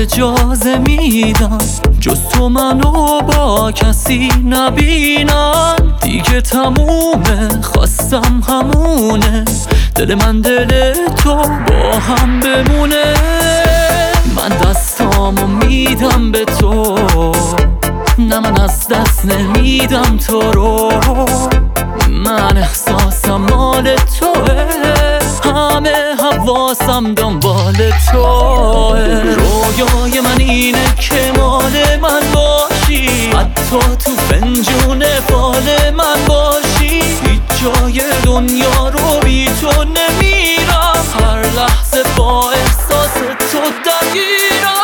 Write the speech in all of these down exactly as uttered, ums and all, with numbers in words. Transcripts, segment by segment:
اجازه میدم جز تو منو با کسی نبینم. دیگه تمومه، خواستم همونه، دل من دل تو با هم بمونه. من دستامو میدم به تو، نه من از دست نمیدم تو رو. من احساسم مال توه، همه حواسم دنبال توه. رویای من اینه که مال من باشی، حتی تو فنجون فال من باشی. هیچ جای دنیا رو بی تو نمیرم، هر لحظه با احساس تو درگیرم.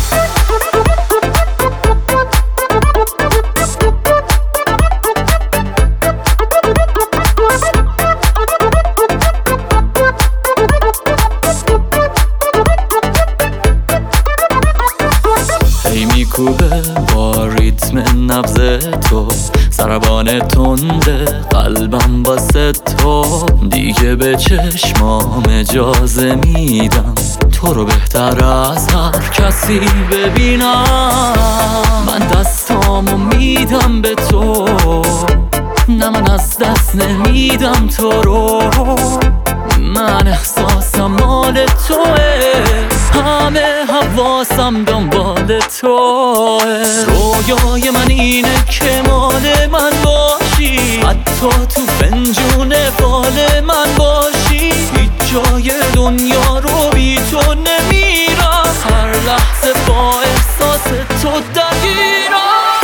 میکوبه با ریتم نبض تو، ضربان تنده قلبم واسه تو. دیگه به چشمام اجازه میدم تو رو بهتر از هر کسی ببینم. من دستامو میدم به تو، نه من از دست نمیدم تو رو. من احساسم مال توه، همه حواسم دنبال توه. رویای من اینه که مال من باشی، حتی تو فنجون فال من باشی. هیچ جای دنیا رو بی تو نمیرم، هر لحظه با احساس تو درگیرم.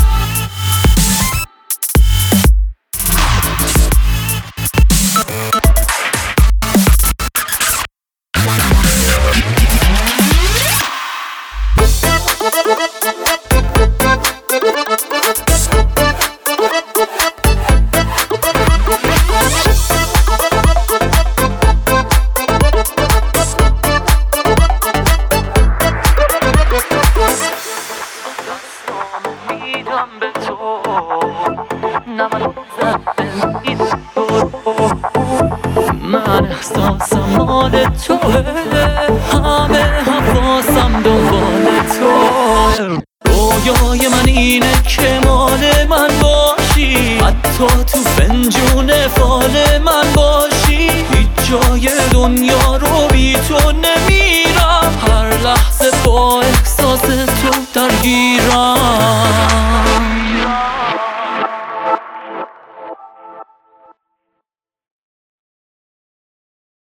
من احساسم مال توه، همه حواسم دنبال توه. رویای من اینه که مال من باشی، حتی تو فنجون